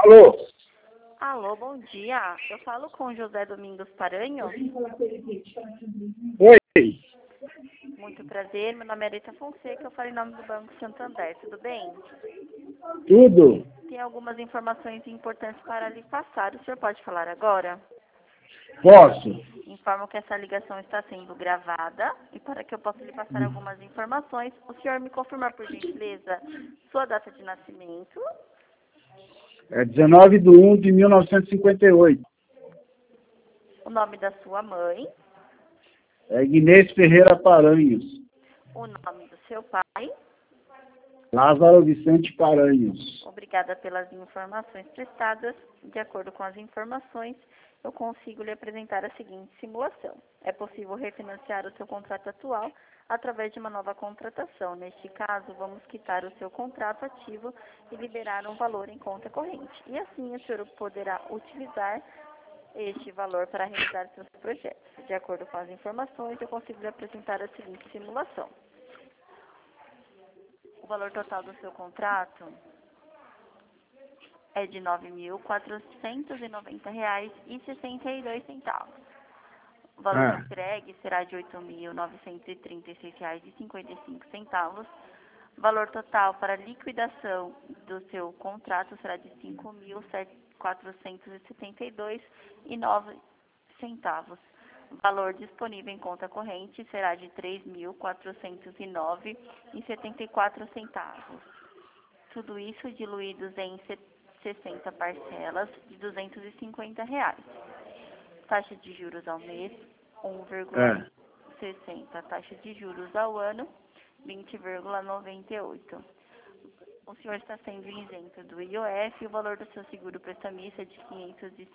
Alô? Alô, bom dia. Eu falo com José Domingos Paranho. Oi. Muito prazer, meu nome é Areta Fonseca, eu falo em nome do Banco Santander, tudo bem? Tudo? Tem algumas informações importantes para lhe passar, o senhor pode falar agora? Posso? Informo que essa ligação está sendo gravada e para que eu possa lhe passar algumas informações, o senhor me confirmar, por gentileza, sua data de nascimento, É 19/1/1958. o nome da sua mãe, É Inês Ferreira Paranhos. o nome do seu pai. Lázaro Vicente Paranhos. Obrigada pelas informações prestadas. De acordo com as informações, eu consigo lhe apresentar a seguinte simulação. É possível refinanciar o seu contrato atual através de uma nova contratação. Neste caso, vamos quitar o seu contrato ativo e liberar um valor em conta corrente. E assim, o senhor poderá utilizar este valor para realizar seus projetos. De acordo com as informações, eu consigo lhe apresentar a seguinte simulação. O valor total do seu contrato é de R$ 9.490,62. O valor entregue será de R$ 8.936,55. O valor total para liquidação do seu contrato será de R$ 5.472,09. O valor disponível em conta corrente será de R$ 3.409,74. Tudo isso diluídos em 60 parcelas de R$ 250. Taxa de juros ao mês, 1,60. Taxa de juros ao ano, 20,98. O senhor está sendo isento do IOF e o valor do seu seguro prestamista é de R$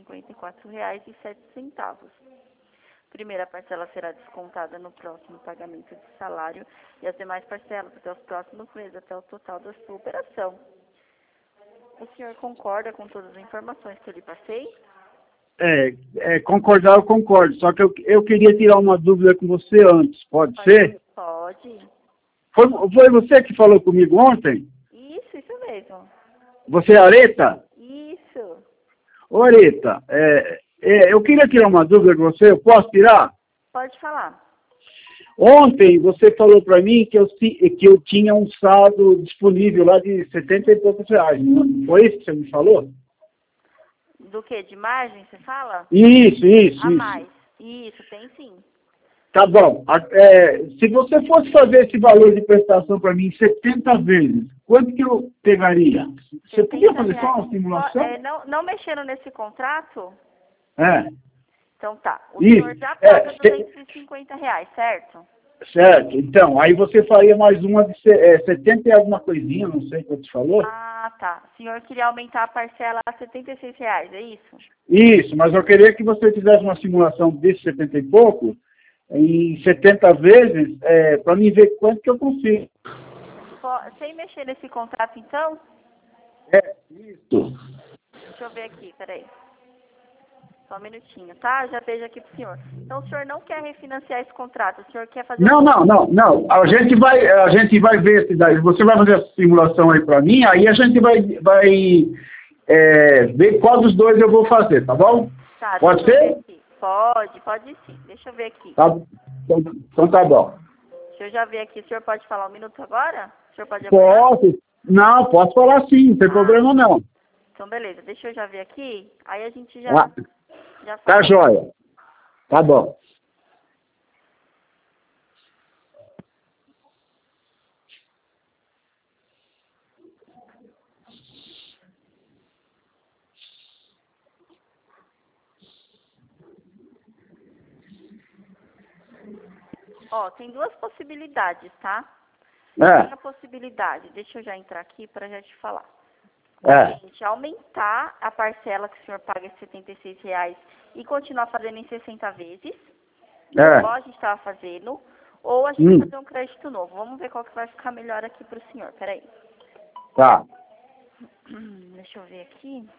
554,07. Primeira parcela será descontada no próximo pagamento de salário e as demais parcelas até os próximos meses, até o total da sua operação. O senhor concorda com todas as informações que eu lhe passei? Concordar eu concordo, só que eu queria tirar uma dúvida com você antes, pode ser? Pode. Foi você que falou comigo ontem? Isso mesmo. Você é Areta? Isso. Ô Areta, eu queria tirar uma dúvida com você, eu posso tirar? Pode falar. Ontem você falou para mim que eu tinha um saldo disponível lá de 70 e poucos reais. Não foi isso que você me falou? Do que? De margem, você fala? Isso. A mais. Isso, tem sim. Tá bom. Se você fosse fazer esse valor de prestação para mim 70 vezes, quanto que eu pegaria? Você podia fazer só uma simulação? Não mexendo nesse contrato? Então tá. O senhor já paga R$ 250, certo? Certo. Então, aí você faria mais uma de 70 e alguma coisinha, não sei o que você falou. Ah, tá. O senhor queria aumentar a parcela a R$ 76, é isso? Isso, mas eu queria que você fizesse uma simulação desses 70 e pouco, em 70 vezes, para mim ver quanto que eu consigo. Sem mexer nesse contrato, então? Isso. Deixa eu ver aqui, peraí. Só um minutinho, tá? Já vejo aqui pro senhor. Então, o senhor não quer refinanciar esse contrato, o senhor quer fazer... Não. A gente vai ver se daí. Você vai fazer essa simulação aí para mim, aí a gente vai ver qual dos dois eu vou fazer, tá bom? Tá, pode ser? Pode sim. Deixa eu ver aqui. Tá, então tá bom. Deixa eu já ver aqui. O senhor pode falar um minuto agora? O senhor pode Posso? Não, posso falar sim, não tem problema não. Então, beleza. Deixa eu já ver aqui. Aí a gente já Tá fala. jóia. Tá bom. Tem duas possibilidades, tá? Tem a possibilidade, deixa eu já entrar aqui para já te falar. A gente aumentar a parcela que o senhor paga de R$ 76 e continuar fazendo em 60 vezes, igual a gente estava fazendo, ou a gente fazer um crédito novo. Vamos ver qual que vai ficar melhor aqui para o senhor. Peraí. Tá. Deixa eu ver aqui.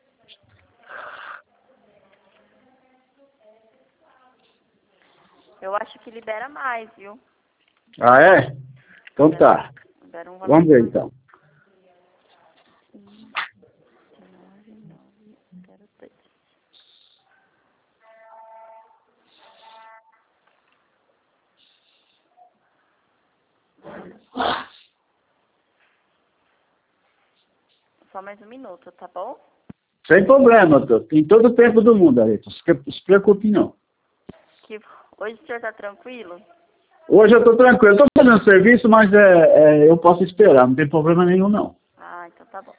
Eu acho que libera mais, viu? Ah, é? Então tá. Libera um valor Vamos ver mais. então. Só mais um minuto, tá bom? Sem problema, tem todo o tempo do mundo, Areta. Não se preocupe, não. Que hoje o senhor tá tranquilo? Hoje eu estou tranquilo. Estou fazendo serviço, mas eu posso esperar. Não tem problema nenhum, não. Ah, então tá bom.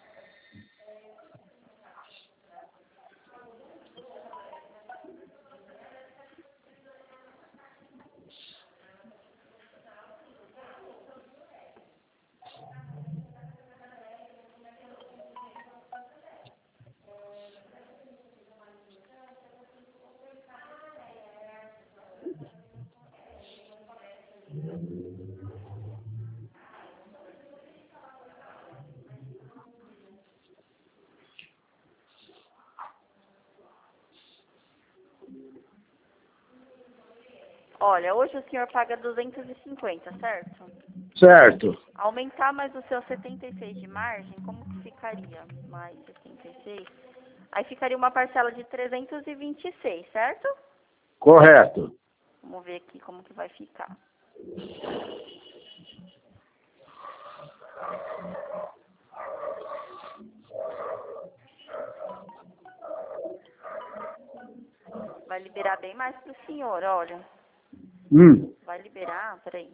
Olha, hoje o senhor paga 250, certo? Certo. Aumentar mais o seu 76 de margem, como que ficaria? Mais 76. Aí ficaria uma parcela de 326, certo? Correto. Vamos ver aqui como que vai ficar. Vai liberar bem mais pro senhor, olha. Vai liberar, peraí.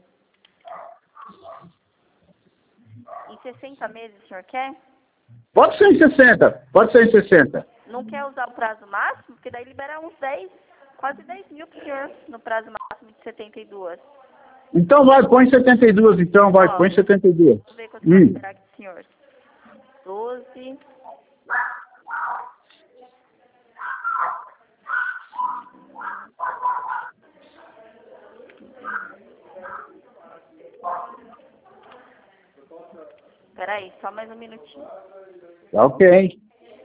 Em 60 meses o senhor quer? Pode ser em 60. Pode ser em 60. Não quer usar o prazo máximo? Porque daí libera uns 10, quase 10 mil pro senhor no prazo máximo de 72. Então vai, põe 72, então, vai, Ó, põe 72. vamos ver quanto vai liberar aqui pro senhor. 12. Peraí, só mais um minutinho. Tá ok.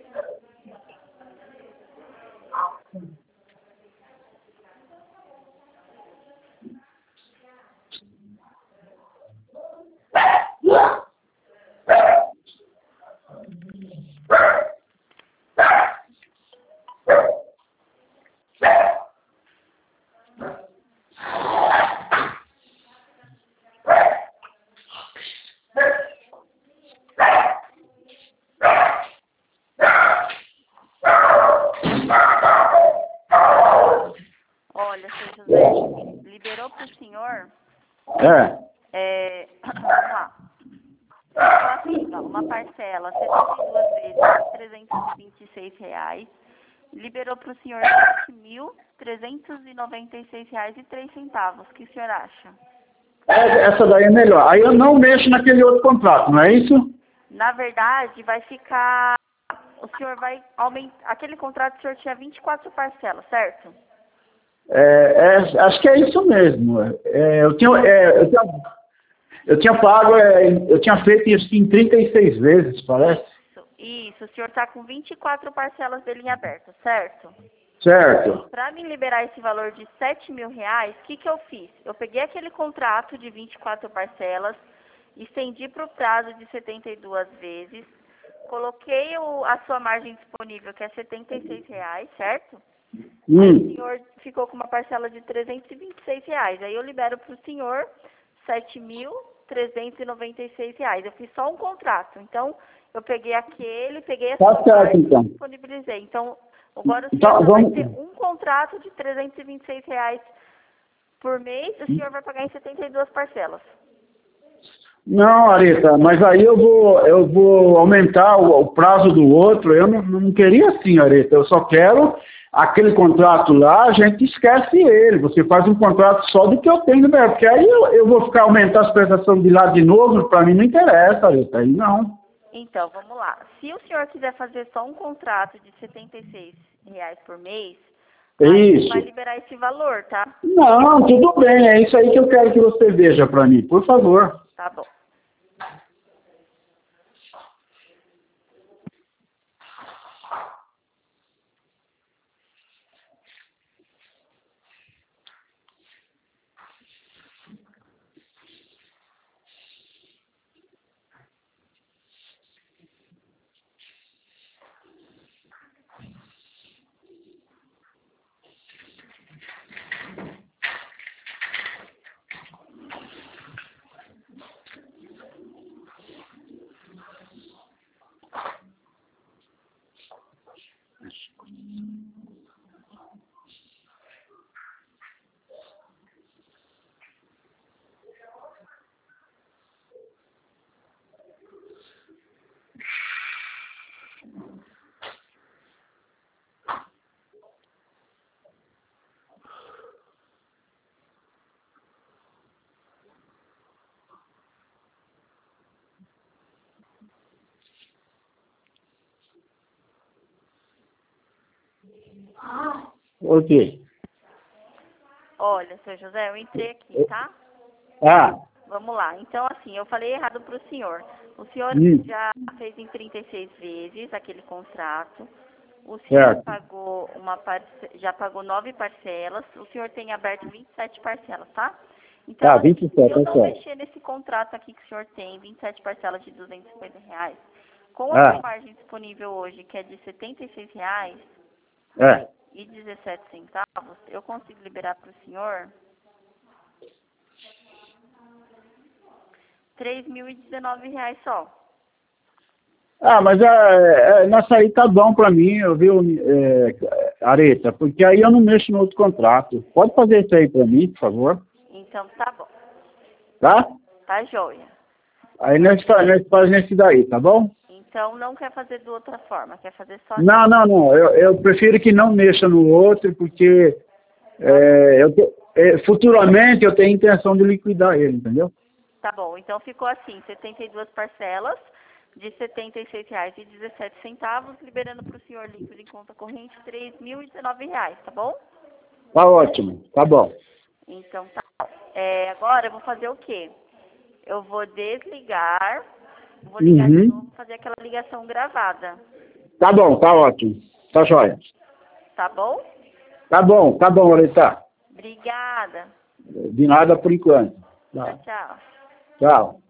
Olha, seu José, liberou pro senhor, vamos lá. Então, assim, ó, uma parcela, 72 vezes, R$ 326. Liberou para o senhor R$ 7.396,03. O que o senhor acha? Essa daí é melhor. Aí eu não mexo naquele outro contrato, não é isso? Na verdade, vai ficar... O senhor vai aumentar... Aquele contrato o senhor tinha 24 parcelas, certo? Acho que é isso mesmo. Eu tinha pago, eu tinha feito isso em 36 vezes, parece. Isso. O senhor está com 24 parcelas dele em aberto, certo? Certo. Para me liberar esse valor de R$ 7.000, o que eu fiz? Eu peguei aquele contrato de 24 parcelas, estendi para o prazo de 72 vezes, coloquei a sua margem disponível, que é R$ 76, certo? Aí o senhor ficou com uma parcela de R$ 326. Aí eu libero para o senhor R$ 7.396. Eu fiz só um contrato. Então, eu peguei essa parte e disponibilizei. Então, agora o senhor vai ter um contrato de R$ 326 por mês, o senhor vai pagar em 72 parcelas. Não, Areta, mas aí eu vou aumentar o prazo do outro. Eu não queria assim, Areta. Eu só quero aquele contrato lá, a gente esquece ele. Você faz um contrato só do que eu tenho, né? Porque aí eu vou ficar aumentando as prestações de lá de novo, para mim não interessa, Areta. Aí não. Então, vamos lá. Se o senhor quiser fazer só um contrato de R$ 76 por mês, aí vai liberar esse valor, tá? Não, tudo bem. É isso aí que eu quero que você veja para mim, por favor. Tá bom. Ok. Olha, seu José, eu entrei aqui, tá? Ah, Vamos lá. Então, assim, eu falei errado para o senhor. O senhor já fez em 36 vezes aquele contrato. O senhor certo. pagou já pagou 9 parcelas. O senhor tem aberto 27 parcelas, tá? Então, Tá, assim, se 27, eu tá não certo. mexer nesse contrato aqui que o senhor tem, 27 parcelas de R$ 250, com a Ah, sua margem disponível hoje, que é de R$ 76,17, é. eu consigo liberar para o senhor R$ 3.019 só. Ah, mas nessa aí tá bom pra mim, viu, Areta? Porque aí eu não mexo no outro contrato. Pode fazer isso aí pra mim, por favor. Então, tá bom. Tá? Tá joia. Aí nós fazemos nesse daí, tá bom? Então, não quer fazer de outra forma, quer fazer só... Não. Eu prefiro que não mexa no outro, porque futuramente eu tenho intenção de liquidar ele, entendeu? Tá bom, então ficou assim, 72 parcelas de R$ 76,17, liberando para o senhor líquido em conta corrente R$ 3.019, tá bom? Tá ótimo, tá bom. Então tá. Agora eu vou fazer o quê? Eu vou desligar, vou ligar de novo, fazer aquela ligação gravada. Tá bom, tá ótimo. Tá jóia. Tá bom? Tá bom, Areta. Obrigada. De nada por enquanto. Tchau, tchau. Tchau.